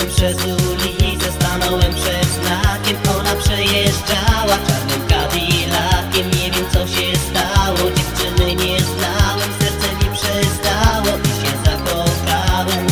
Szedłem przez ulicę, stanąłem przed znakiem. Ona przejeżdżała czarnym Cadillaciem. Nie wiem co się stało, dziewczyny nie znałem. Serce mi przestało i się zakochałem.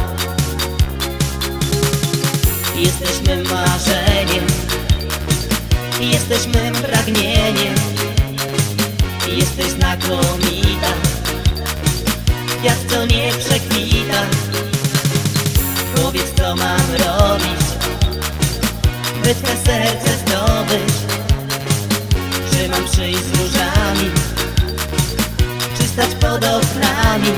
Jesteś mym marzeniem, jesteś mym pragnieniem. Jesteś znakomita, jak co nie przekwita. Powiedz co mam robić, by twe serce zdobyć. Czy mam przyjść z różami, czy stać pod oknami?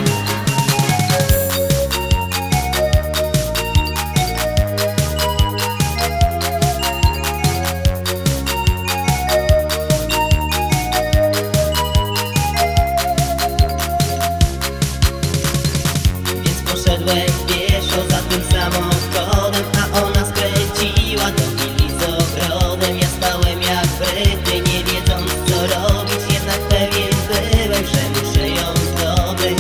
Poszedłem pieszo za tym samochodem, a ona skręciła do willi z ogrodem. Ja stałem jak wryty, nie wiedząc co robić. Jednak pewien byłem, że muszę ją zdobyć.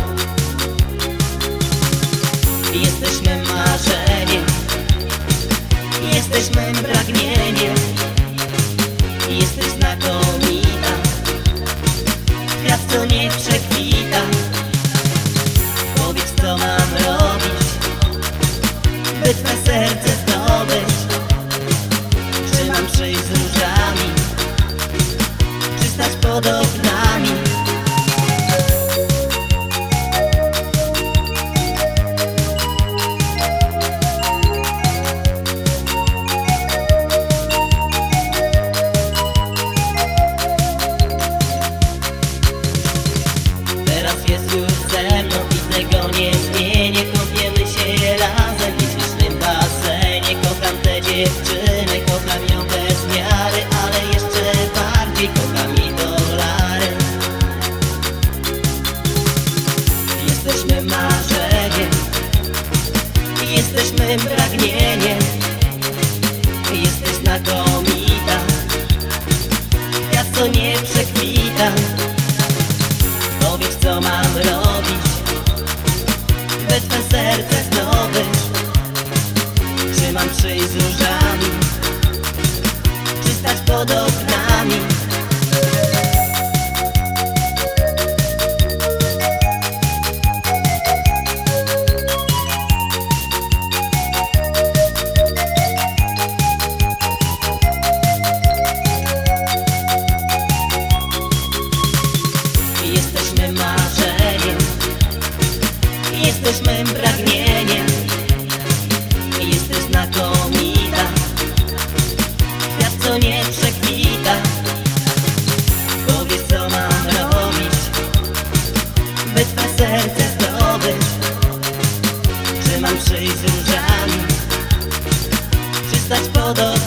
Jesteś mym marzeniem, jesteś mym pragnieniem. Jesteś znakomita, kwiat co nie przekwita. Powiedz co mam robić, by twe serce zdobyć. Czy mam przyjść z różami, czy stać pod oknami? Teraz jest już ze mną, nie zmienię, kąpiemy się razem w ślicznym basenie. Kocham tę dziewczynę, kocham ją bez miary, ale jeszcze bardziej kocham jej dolary. Jesteś mym marzeniem, jesteś mym pragnieniem. Jesteś znakomita, kwiat co nie przekwita. Powiedz co mam robić, by twe serce zdobyć. Czy mam przyjść z różami, czy stać pod oknami? Jesteś mym marzeniem, jesteś mym pragnieniem. Jesteś znakomita, kwiat co nie przekwita. Powiedz co mam robić, by twe serce zdobyć. Czy mam przyjść z różami, czy stać pod oknami?